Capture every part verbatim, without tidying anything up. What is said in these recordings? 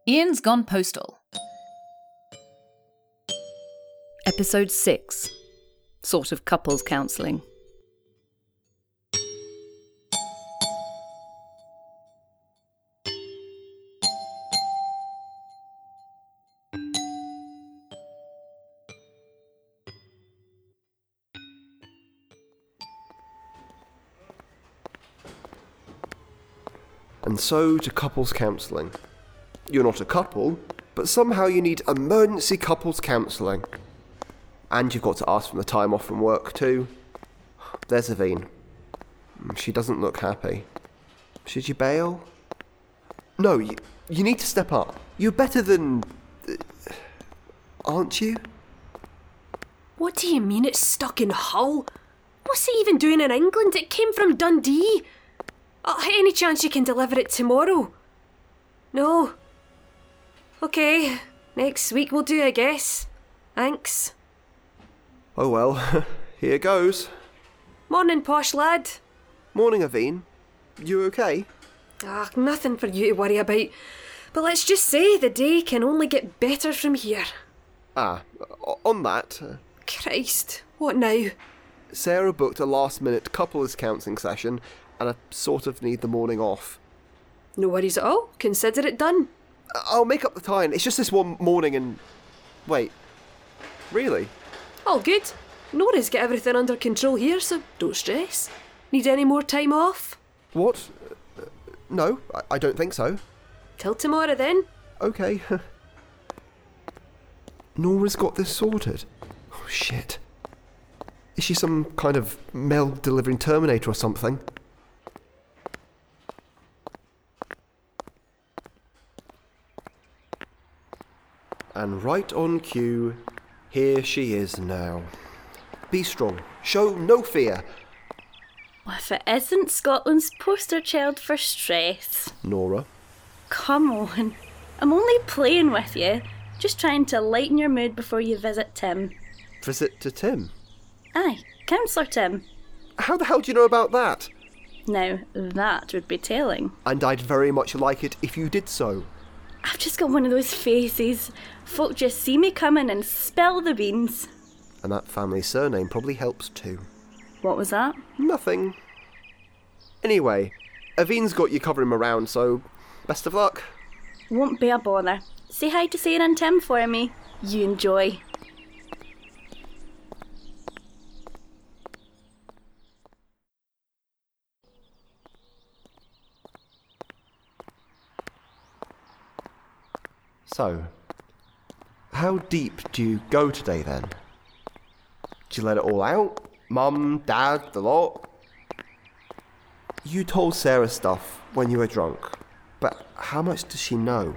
Ian's Gone Postal. Episode six. Sort of couples counselling. And so to couples counselling. You're not a couple, but somehow you need emergency couples counselling. And you've got to ask for the time off from work too. There's Aveen. She doesn't look happy. Should you bail? No, you, you need to step up. You're better than... Uh, aren't you? What do you mean it's stuck in Hull? What's it even doing in England? It came from Dundee. Oh, any chance you can deliver it tomorrow? No. Okay, next week will do, I guess. Thanks. Oh well, here goes. Morning, posh lad. Morning, Aveen. You okay? Ah, nothing for you to worry about. But let's just say the day can only get better from here. Ah, on that... Uh, Christ, what now? Sarah booked a last-minute couples counselling session and I sort of need the morning off. No worries at all. Consider it done. I'll make up the time. It's just this one morning and... Wait. Really? All good. Nora's got everything under control here, so don't stress. Need any more time off? What? Uh, no, I, I don't think so. Till tomorrow then. Okay. Nora's got this sorted. Oh, shit. Is she some kind of mail-delivering Terminator or something? And right on cue, here she is now. Be strong. Show no fear. Well, if it isn't Scotland's poster child for stress. Nora. Come on. I'm only playing with you. Just trying to lighten your mood before you visit Tim. Visit to Tim? Aye, Counsellor Tim. How the hell do you know about that? Now, that would be telling. And I'd very much like it if you did so. I've just got one of those faces. Folk just see me coming and spill the beans. And that family surname probably helps too. What was that? Nothing. Anyway, Aveen's got you covering him around, so best of luck. Won't be a bother. Say hi to Sarah and Tim for me. You enjoy. So, how deep do you go today then? Do you let it all out? Mum, Dad, the lot? You told Sarah stuff when you were drunk, but how much does she know?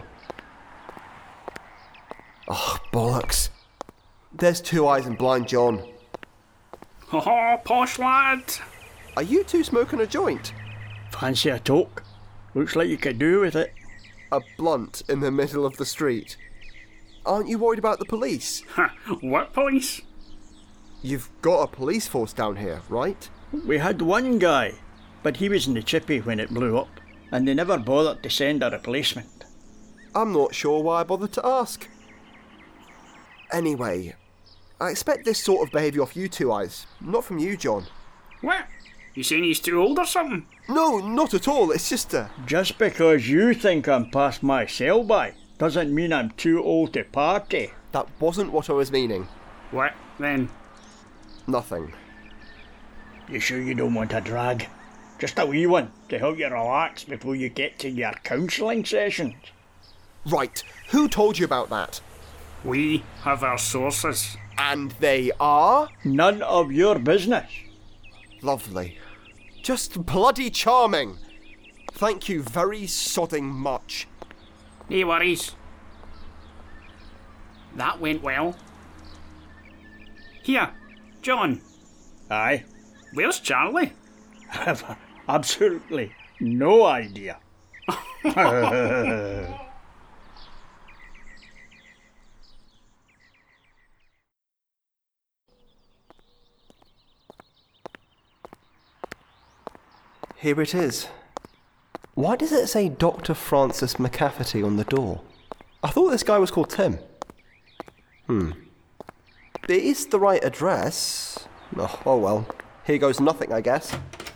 Oh, bollocks. There's Two Eyes and Blind John. Ha ha, posh lad. Are you two smoking a joint? Fancy a toke? Looks like you could do with it. A blunt in the middle of the street. Aren't you worried about the police? Ha, what police? You've got a police force down here, right? We had one guy, but he was in the chippy when it blew up, and they never bothered to send a replacement. I'm not sure why I bothered to ask. Anyway, I expect this sort of behaviour off you Two Eyes, not from you, John. What? You saying he's too old or something? No, not at all, it's just a... Just because you think I'm past my sell-by doesn't mean I'm too old to party. That wasn't what I was meaning. What, then? Nothing. You sure you don't want a drag? Just a wee one, to help you relax before you get to your counselling sessions. Right, who told you about that? We have our sources. And they are? None of your business. Lovely. Just bloody charming. Thank you very sodding much. No worries. That went well. Here, John. Aye. Where's Charlie? I have absolutely no idea. Here it is. Why does it say Doctor Francis McCafferty on the door? I thought this guy was called Tim. Hmm. It is the right address. Oh, oh well. Here goes nothing, I guess.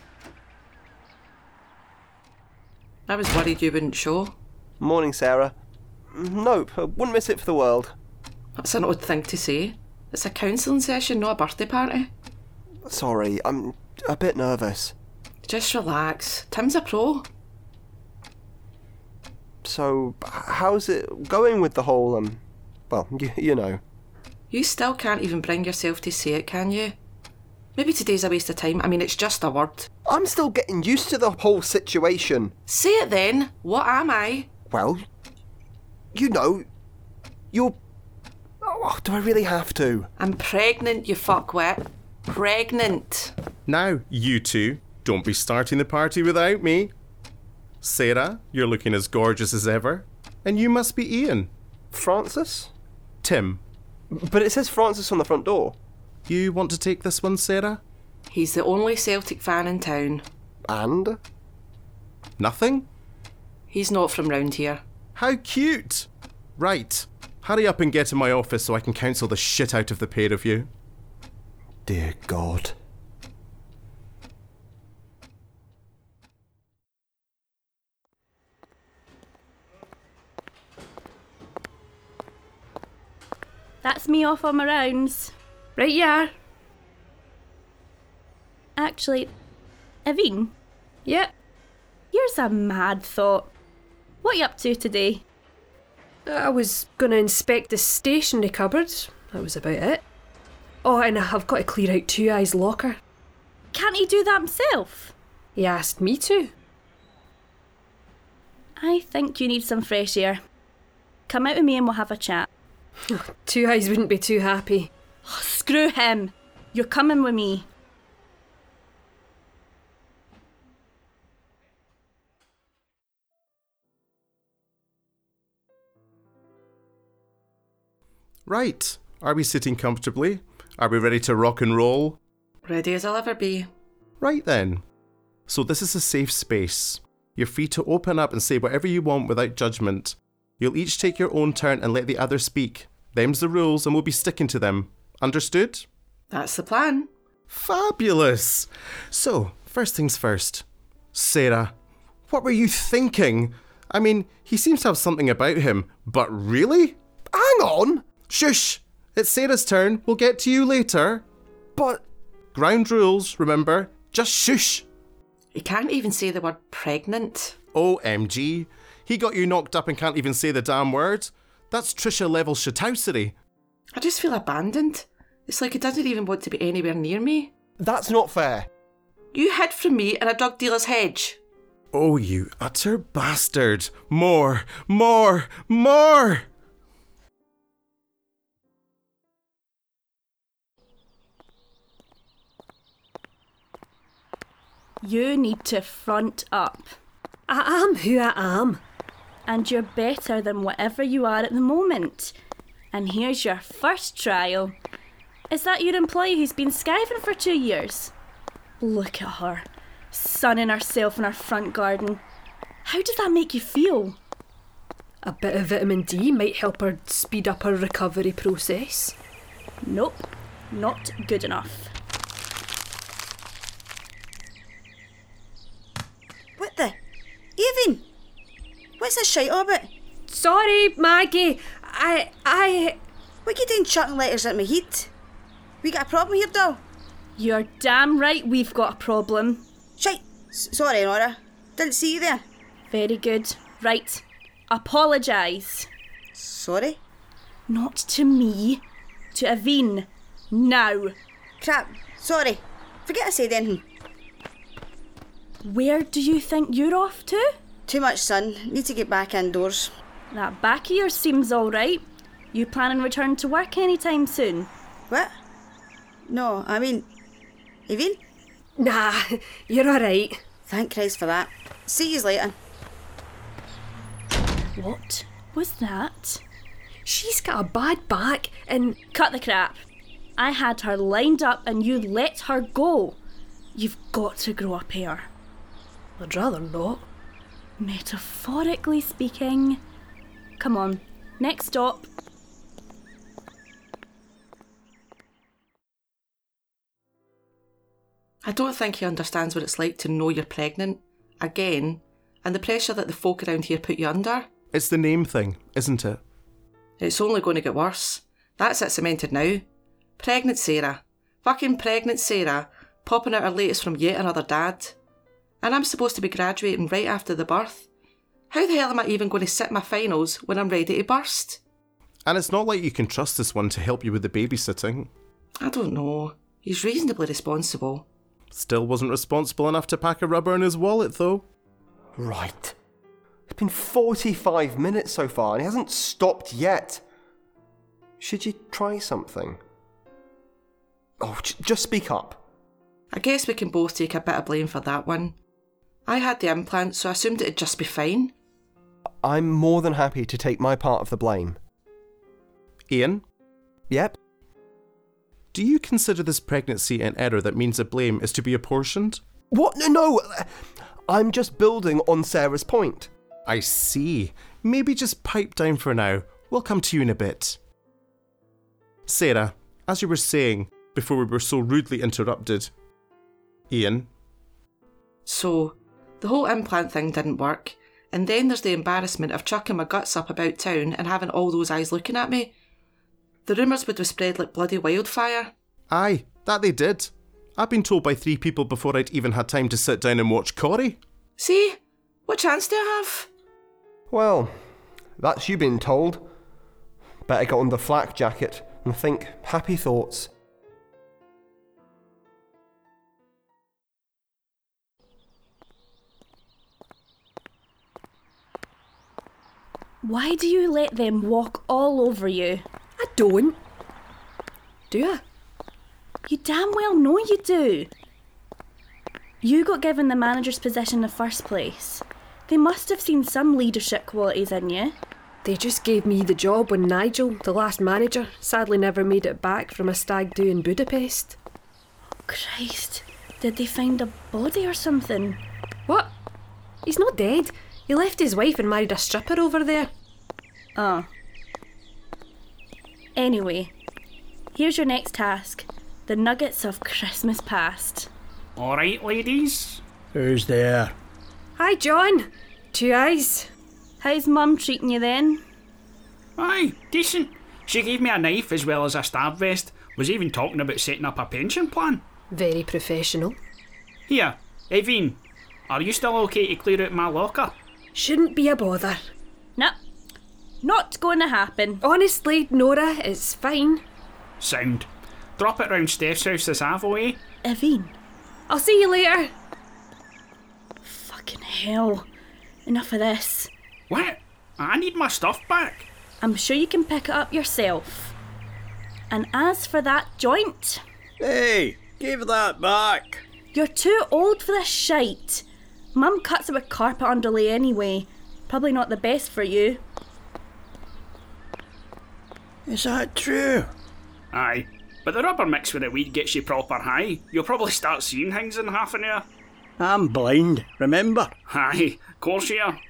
I was worried you wouldn't show. Morning, Sarah. Nope, I wouldn't miss it for the world. That's an odd thing to say. It's a counselling session, not a birthday party. Sorry, I'm a bit nervous. Just relax. Tim's a pro. So, how's it going with the whole, um, well, you, you know. You still can't even bring yourself to say it, can you? Maybe today's a waste of time. I mean, it's just a word. I'm still getting used to the whole situation. Say it then. What am I? Well, you know, you're... Oh, do I really have to? I'm pregnant, you fuckwit. Pregnant. Now, you two, don't be starting the party without me. Sarah, you're looking as gorgeous as ever. And you must be Ian. Francis? Tim. But it says Francis on the front door. You want to take this one, Sarah? He's the only Celtic fan in town. And? Nothing? He's not from round here. How cute! Right, hurry up and get in my office so I can counsel the shit out of the pair of you. Dear God. That's me off on my rounds. Right, yeah. Actually, Evine, Yep. here's a mad thought. What are you up to today? I was going to inspect the stationery cupboard. That was about it. Oh, and I've got to clear out Two Eyes' locker. Can't he do that himself? He asked me to. I think you need some fresh air. Come out with me and we'll have a chat. Two Eyes wouldn't be too happy. Oh, screw him. You're coming with me. Right, are we sitting comfortably? Are we ready to rock and roll? Ready as I'll ever be. Right then. So this is a safe space. You're free to open up and say whatever you want without judgment. You'll each take your own turn and let the other speak. Them's the rules and we'll be sticking to them. Understood? That's the plan. Fabulous! So, first things first. Sarah, what were you thinking? I mean, he seems to have something about him, but really? Hang on! Shush! It's Sarah's turn. We'll get to you later. But... Ground rules, remember? Just shush! He can't even say the word pregnant. O M G. He got you knocked up and can't even say the damn word. That's Trisha level shithousery. I just feel abandoned. It's like he doesn't even want to be anywhere near me. That's not fair. You hid from me in a drug dealer's hedge. Oh, you utter bastard. More, more, more! You need to front up. I am who I am. And you're better than whatever you are at the moment. And here's your first trial. Is that your employee who's been skiving for two years? Look at her, sunning herself in her front garden. How does that make you feel? A bit of vitamin D might help her speed up her recovery process. Nope, not good enough. What the? Evine! What's this shite all about? Sorry, Maggie. I... I... What are you doing chucking letters at my head? We got a problem here, doll? You're damn right we've got a problem. Shite! S- sorry, Nora. Didn't see you there. Very good. Right. Apologise. Sorry? Not to me. To Evine. Now. Crap. Sorry. Forget I said anything. Where do you think you're off to? Too much sun. Need to get back indoors. That back of yours seems alright. You planning return to work anytime soon? What? No, I mean... Evine? Nah, you're alright. Thank Christ for that. See yous later. What was that? She's got a bad back and... Cut the crap. I had her lined up and you let her go. You've got to grow up here. I'd rather not. Metaphorically speaking. Come on, Next stop. I don't think he understands what it's like to know you're pregnant, again, and the pressure that the folk around here put you under. It's the name thing, isn't it? It's only going to get worse. That's it cemented now. Pregnant Sarah. Fucking pregnant Sarah, popping out her latest from yet another dad. And I'm supposed to be graduating right after the birth. How the hell am I even going to sit my finals when I'm ready to burst? And it's not like you can trust this one to help you with the babysitting. I don't know. He's reasonably responsible. Still wasn't responsible enough to pack a rubber in his wallet, though. Right. It's been forty-five minutes so far and he hasn't stopped yet. Should you try something? Oh, j- just speak up. I guess we can both take a bit of blame for that one. I had the implant, so I assumed it'd just be fine. I'm more than happy to take my part of the blame. Ian? Yep. Do you consider this pregnancy an error that means the blame is to be apportioned? What? No, no. I'm just building on Sarah's point. I see. Maybe just pipe down for now. We'll come to you in a bit. Sarah, as you were saying before we were so rudely interrupted. Ian? So, the whole implant thing didn't work, and then there's the embarrassment of chucking my guts up about town and having all those eyes looking at me. The rumours would have spread like bloody wildfire. Aye, that they did. I've been told by three people before I'd even had time to sit down and watch Corrie. See? What chance do I have? Well, that's you been told. Better get on the flak jacket and think happy thoughts. Why do you let them walk all over you? I don't. Do I? You damn well know you do. You got given the manager's position in the first place. They must have seen some leadership qualities in you. They just gave me the job when Nigel, the last manager, sadly never made it back from a stag do in Budapest. Christ, did they find a body or something? What? He's not dead. He left his wife and married a stripper over there. Oh. Anyway, here's your next task. The nuggets of Christmas past. Alright, ladies. Who's there? Hi, John. Two eyes. How's Mum treating you then? Aye, decent. She gave me a knife as well as a stab vest. Was even talking about setting up a pension plan. Very professional. Here, Evine, are you still okay to clear out my locker? Shouldn't be a bother. No, not going to happen. Honestly, Nora, it's fine. Sound. Drop it round Steph's house this Avo, eh? Evine. I'll see you later. Fucking hell. Enough of this. What? I need my stuff back. I'm sure you can pick it up yourself. And as for that joint... Hey, give that back. You're too old for this shite. Mum cuts it with carpet underlay anyway. Probably not the best for you. Is that true? Aye, but the rubber mixed with the weed gets you proper high. You'll probably start seeing things in half an hour. I'm blind, remember? Aye, course you are.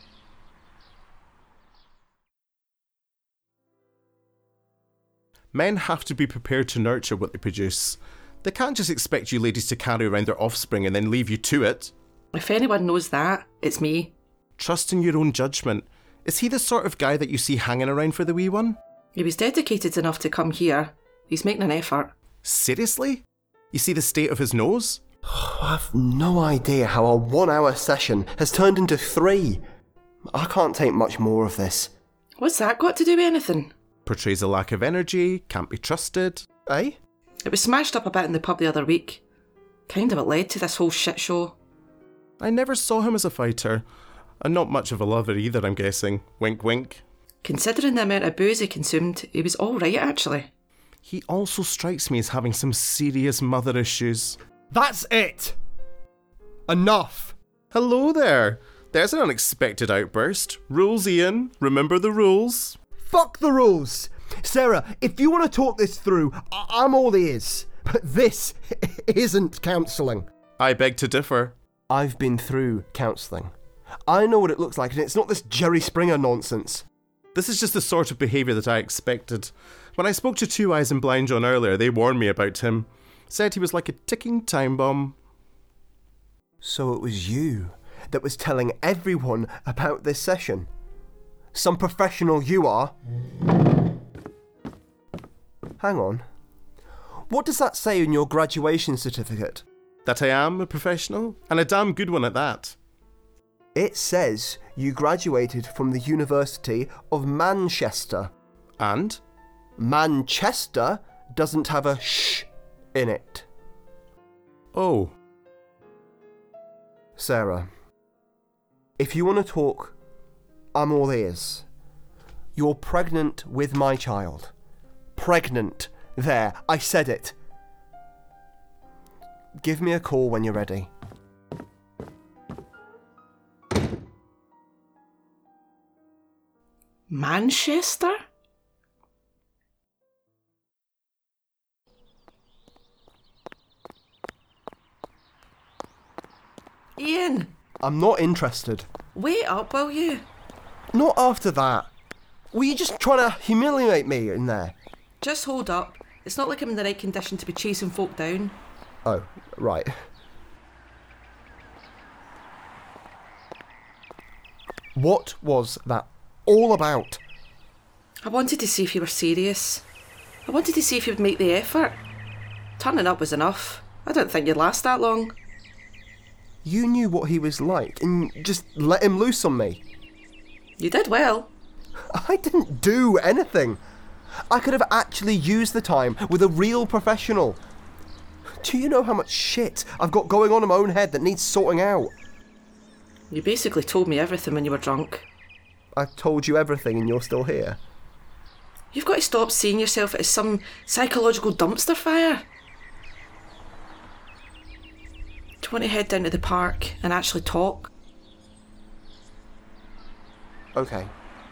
Men have to be prepared to nurture what they produce. They can't just expect you ladies to carry around their offspring and then leave you to it. If anyone knows that, it's me. Trust in your own judgment. Is he the sort of guy that you see hanging around for the wee one? He was dedicated enough to come here. He's making an effort. Seriously? You see the state of his nose? I've no idea how a one-hour session has turned into three. I can't take much more of this. What's that got to do with anything? Portrays a lack of energy, can't be trusted. Eh? It was smashed up a bit in the pub the other week. Kind of what led to this whole shit show. I never saw him as a fighter. And not much of a lover either, I'm guessing. Wink wink. Considering the amount of booze he consumed, he was alright actually. He also strikes me as having some serious mother issues. That's it! Enough! Hello there. There's an unexpected outburst. Rules, Ian. Remember the rules. Fuck the rules! Sarah, if you want to talk this through, I- I'm all ears. But this isn't counselling. I beg to differ. I've been through counselling. I know what it looks like, and it's not this Jerry Springer nonsense. This is just the sort of behaviour that I expected. When I spoke to Two Eyes and Blind John earlier, they warned me about him. Said he was like a ticking time bomb. So it was you that was telling everyone about this session? Some professional you are. Hang on. What does that say in your graduation certificate? That I am a professional, and a damn good one at that. It says you graduated from the University of Manchester. And? Manchester doesn't have a sh in it. Oh. Sarah, if you want to talk, I'm all ears. You're pregnant with my child. Pregnant. There, I said it. Give me a call when you're ready. Manchester? Ian! I'm not interested. Wait up, will you? Not after that. Were you just trying to humiliate me in there? Just hold up. It's not like I'm in the right condition to be chasing folk down. Oh, right. What was that all about? I wanted to see if you were serious. I wanted to see if you would make the effort. Turning up was enough. I don't think you'd last that long. You knew what he was like and just let him loose on me. You did well. I didn't do anything. I could have actually used the time with a real professional. Do you know how much shit I've got going on in my own head that needs sorting out? You basically told me everything when you were drunk. I told you everything and you're still here. You've got to stop seeing yourself as some psychological dumpster fire. Do you want to head down to the park and actually talk? Okay.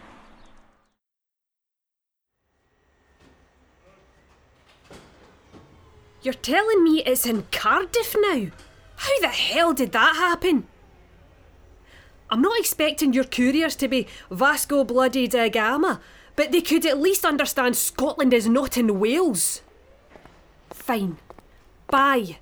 You're telling me it's in Cardiff now? How the hell did that happen? I'm not expecting your couriers to be Vasco bloody da Gama, but they could at least understand Scotland is not in Wales. Fine. Bye.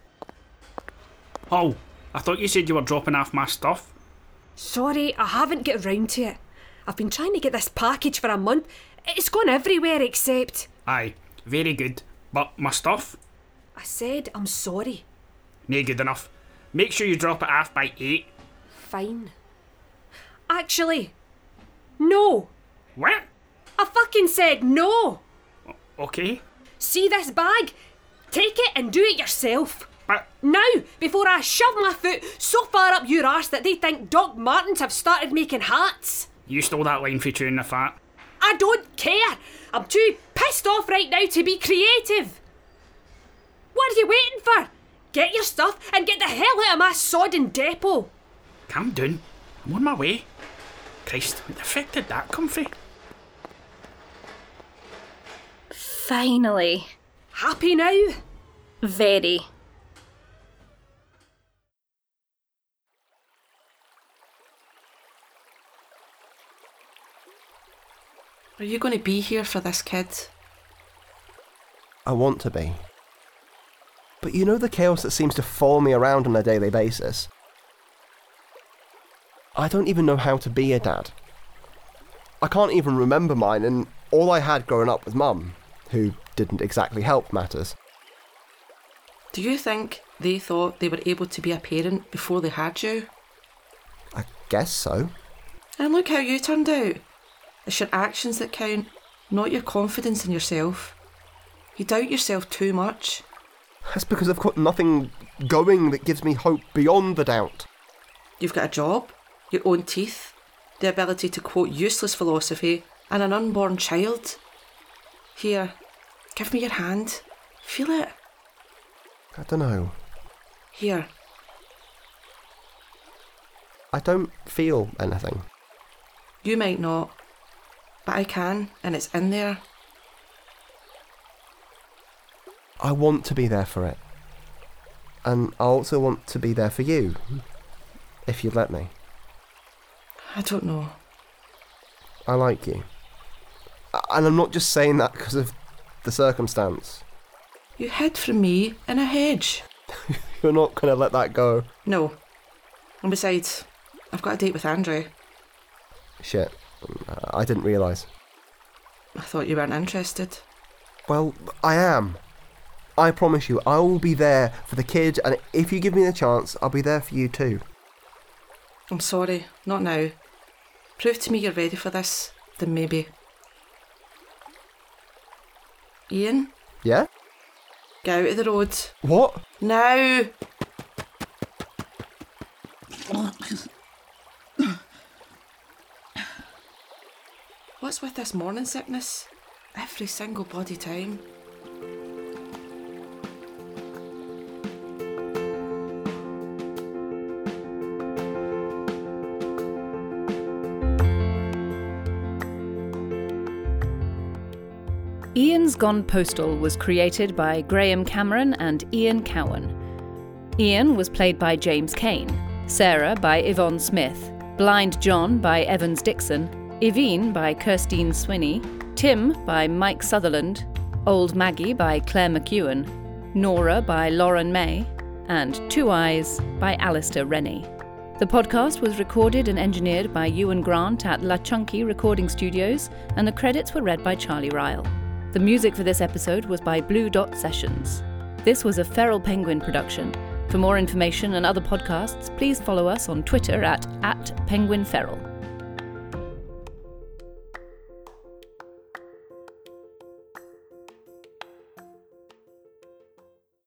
Oh, I thought you said you were dropping off my stuff. Sorry, I haven't got round to it. I've been trying to get this package for a month. It's gone everywhere except... Aye, very good. But my stuff? I said I'm sorry. Nae good enough. Make sure you drop it off by eight. Fine. Actually, no. What? I fucking said no. O- okay. See this bag? Take it and do it yourself. But... Now, before I shove my foot so far up your arse that they think Doc Martens have started making hats. You stole that line for Chewing the Fat. I don't care. I'm too pissed off right now to be creative. What are you waiting for? Get your stuff and get the hell out of my sodden depot. Calm down. I'm on my way. Christ, what the fuck did that come from? Finally. Happy now? Very. Are you going to be here for this kid? I want to be. But you know the chaos that seems to follow me around on a daily basis? I don't even know how to be a dad. I can't even remember mine, and all I had growing up was Mum, who didn't exactly help matters. Do you think they thought they were able to be a parent before they had you? I guess so. And look how you turned out. It's your actions that count, not your confidence in yourself. You doubt yourself too much. That's because I've got nothing going that gives me hope beyond the doubt. You've got a job, your own teeth, the ability to quote useless philosophy, and an unborn child. Here, give me your hand. Feel it. I don't know. Here. I don't feel anything. You might not, but I can, and it's in there. I want to be there for it. And I also want to be there for you, if you'd let me. I don't know. I like you. And I'm not just saying that because of the circumstance. You hid from me in a hedge. You're not going to let that go. No. And besides, I've got a date with Andre. Shit. I didn't realise. I thought you weren't interested. Well, I am. I promise you, I will be there for the kid, and if you give me the chance, I'll be there for you too. I'm sorry, not now. Prove to me you're ready for this, then maybe. Ian? Yeah? Get out of the road. What? Now! What's with this morning sickness? Every single bloody time. Ian's Gone Postal was created by Graham Cameron and Ian Cowan. Ian was played by James Kane, Sarah by Yvonne Smith, Blind John by Evans Dixon, Yvene by Kirstine Swinney, Tim by Mike Sutherland, Old Maggie by Claire McEwen, Nora by Lauren May, and Two Eyes by Alistair Rennie. The podcast was recorded and engineered by Ewan Grant at La Chunky Recording Studios, and the credits were read by Charlie Ryle. The music for this episode was by Blue Dot Sessions. This was a Feral Penguin production. For more information and other podcasts, please follow us on Twitter at, at penguinferal.